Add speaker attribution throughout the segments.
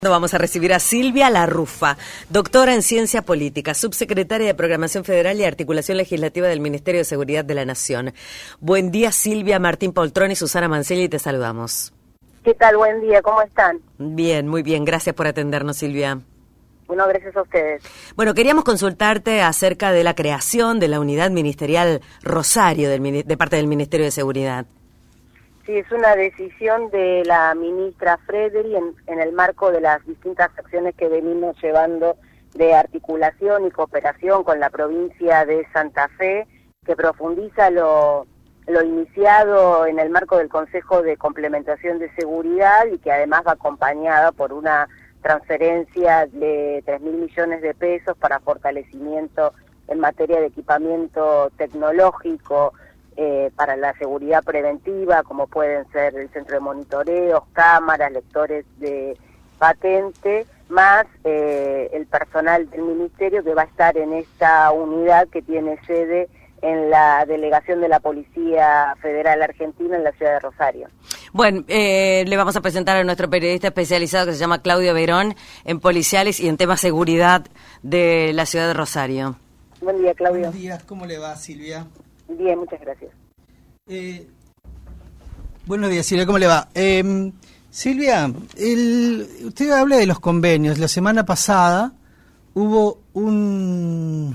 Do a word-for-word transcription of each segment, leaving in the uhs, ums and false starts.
Speaker 1: Vamos a recibir a Silvia Larrufa, doctora en Ciencia Política, subsecretaria de Programación Federal y Articulación Legislativa del Ministerio de Seguridad de la Nación. Buen día, Silvia. Martín Poltrón y Susana Mancelli, te saludamos.
Speaker 2: ¿Qué tal? Buen día, ¿cómo están?
Speaker 1: Bien, muy bien. Gracias por atendernos, Silvia.
Speaker 2: Bueno, gracias a ustedes.
Speaker 1: Bueno, queríamos consultarte acerca de la creación de la Unidad Ministerial Rosario del, de parte del Ministerio de Seguridad.
Speaker 2: Sí, es una decisión de la ministra Frederi en, en el marco de las distintas acciones que venimos llevando de articulación y cooperación con la provincia de Santa Fe, que profundiza lo, lo iniciado en el marco del Consejo de Complementación de Seguridad y que además va acompañada por una transferencia de tres mil millones de pesos para fortalecimiento en materia de equipamiento tecnológico, Eh, para la seguridad preventiva, como pueden ser el centro de monitoreos, cámaras, lectores de patente, más eh, el personal del ministerio que va a estar en esta unidad que tiene sede en la delegación de la Policía Federal Argentina en la ciudad de Rosario.
Speaker 1: Bueno, eh, le vamos a presentar a nuestro periodista especializado que se llama Claudio Verón en policiales y en temas seguridad de la ciudad de Rosario.
Speaker 2: Buen día, Claudio.
Speaker 3: Buenos días, ¿cómo le va, Silvia?
Speaker 2: Bien, muchas gracias.
Speaker 3: Eh, buenos días, Silvia, ¿cómo le va? Eh, Silvia, el, usted habla de los convenios. La semana pasada hubo un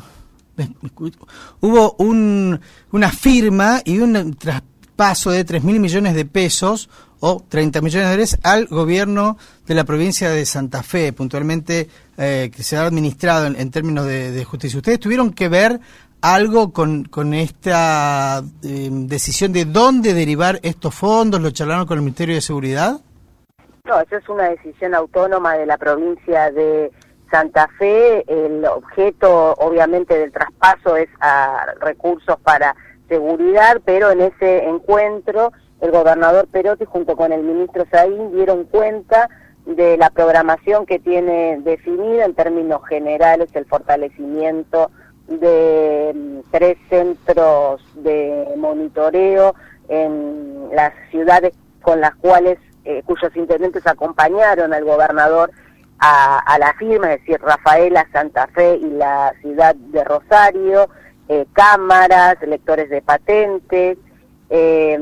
Speaker 3: hubo un, una firma y un traspaso de tres mil millones de pesos o treinta millones de dólares al gobierno de la provincia de Santa Fe, puntualmente eh, que se ha administrado en, en términos de, de justicia. ¿Ustedes tuvieron que ver algo con, con esta eh, decisión de dónde derivar estos fondos? ¿Lo charlaron con el Ministerio de Seguridad?
Speaker 2: No, eso es una decisión autónoma de la provincia de Santa Fe. El objeto, obviamente, del traspaso es a recursos para seguridad, pero en ese encuentro el gobernador Perotti junto con el ministro Saín dieron cuenta de la programación que tiene definida en términos generales el fortalecimiento de tres centros de monitoreo en las ciudades con las cuales, eh, cuyos intendentes acompañaron al gobernador a, a la firma, es decir, Rafaela, Santa Fe y la ciudad de Rosario, eh, cámaras, lectores de patentes, eh,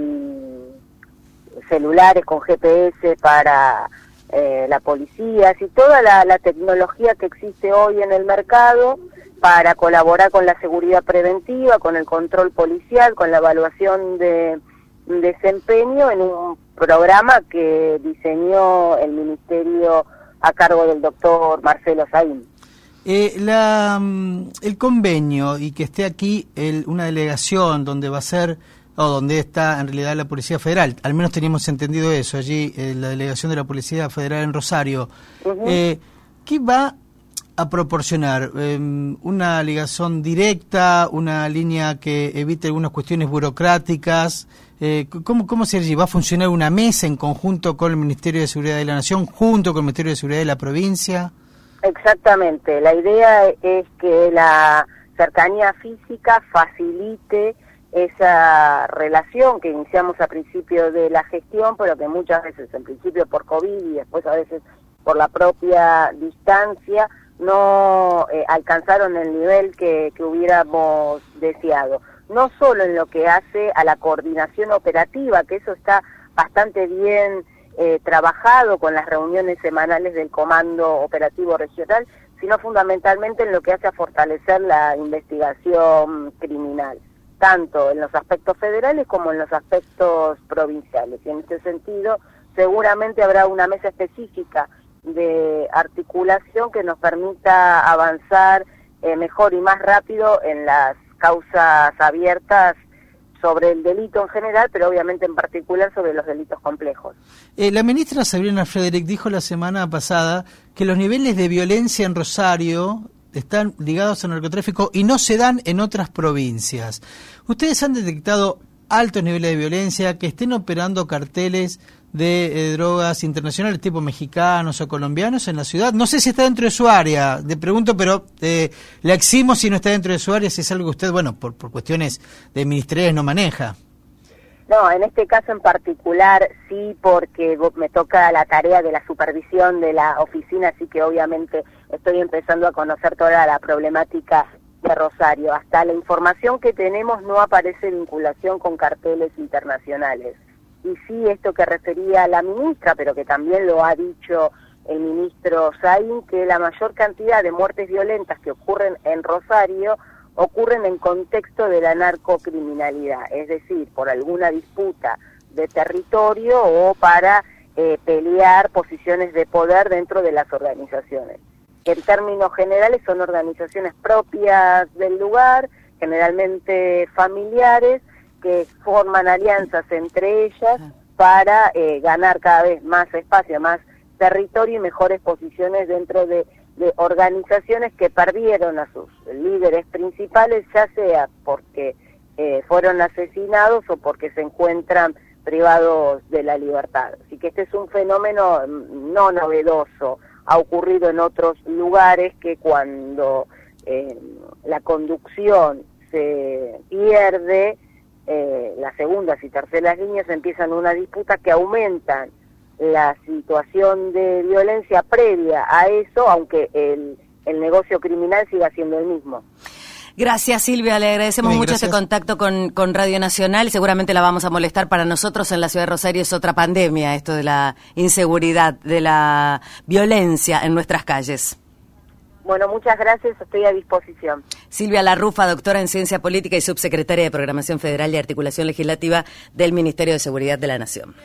Speaker 2: celulares con G P S para eh, la policía, así toda la, la tecnología que existe hoy en el mercado para colaborar con la seguridad preventiva, con el control policial, con la evaluación de desempeño en un programa que diseñó el ministerio a cargo del doctor Marcelo Saín.
Speaker 3: Eh, la, el convenio y que esté aquí el, una delegación donde va a ser, o donde está en realidad la Policía Federal, al menos teníamos entendido eso, allí eh, la delegación de la Policía Federal en Rosario, uh-huh. eh, ¿qué va a proporcionar? Eh, ¿Una ligación directa, una línea que evite algunas cuestiones burocráticas? Eh, ¿cómo, ¿Cómo se allí? ¿Va a funcionar una mesa en conjunto con el Ministerio de Seguridad de la Nación, junto con el Ministerio de Seguridad de la provincia?
Speaker 2: Exactamente, la idea es que la cercanía física facilite esa relación que iniciamos a principio de la gestión, pero que muchas veces, en principio por COVID y después a veces por la propia distancia, no eh, alcanzaron el nivel que, que hubiéramos deseado. No solo en lo que hace a la coordinación operativa, que eso está bastante bien eh, trabajado con las reuniones semanales del Comando Operativo Regional, sino fundamentalmente en lo que hace a fortalecer la investigación criminal, tanto en los aspectos federales como en los aspectos provinciales. Y en este sentido, seguramente habrá una mesa específica de articulación que nos permita avanzar eh, mejor y más rápido en las causas abiertas sobre el delito en general, pero obviamente en particular sobre los delitos complejos.
Speaker 3: Eh, la ministra Sabrina Frederick dijo la semana pasada que los niveles de violencia en Rosario están ligados al narcotráfico y no se dan en otras provincias. ¿Ustedes han detectado altos niveles de violencia, que estén operando carteles de eh, drogas internacionales tipo mexicanos o colombianos en la ciudad? No sé si está dentro de su área, le pregunto, pero eh, le eximo si no está dentro de su área, si es algo que usted, bueno, por, por cuestiones de ministeriales no maneja.
Speaker 2: No, en este caso en particular sí, porque me toca la tarea de la supervisión de la oficina, así que obviamente estoy empezando a conocer toda la problemática de Rosario. Hasta la información que tenemos no aparece vinculación con carteles internacionales. Y sí, esto que refería la ministra, pero que también lo ha dicho el ministro Saín, que la mayor cantidad de muertes violentas que ocurren en Rosario ocurren en contexto de la narcocriminalidad, es decir, por alguna disputa de territorio o para eh, pelear posiciones de poder dentro de las organizaciones. En términos generales son organizaciones propias del lugar, generalmente familiares, que forman alianzas entre ellas para eh, ganar cada vez más espacio, más territorio y mejores posiciones dentro de de organizaciones que perdieron a sus líderes principales, ya sea porque eh, fueron asesinados o porque se encuentran privados de la libertad. Así que este es un fenómeno no novedoso, ha ocurrido en otros lugares que cuando eh, la conducción se pierde, eh, las segundas y terceras líneas empiezan una disputa que aumentan la situación de violencia previa a eso, aunque el, el negocio criminal siga siendo el mismo.
Speaker 1: Gracias, Silvia, le agradecemos
Speaker 3: Bien,
Speaker 1: mucho
Speaker 3: gracias.
Speaker 1: este contacto con, con Radio Nacional. Seguramente la vamos a molestar. Para nosotros en la ciudad de Rosario es otra pandemia, esto de la inseguridad, de la violencia en nuestras calles.
Speaker 2: Bueno, muchas gracias, estoy a disposición.
Speaker 1: Silvia Larrufa, doctora en Ciencia Política y subsecretaria de Programación Federal y Articulación Legislativa del Ministerio de Seguridad de la Nación.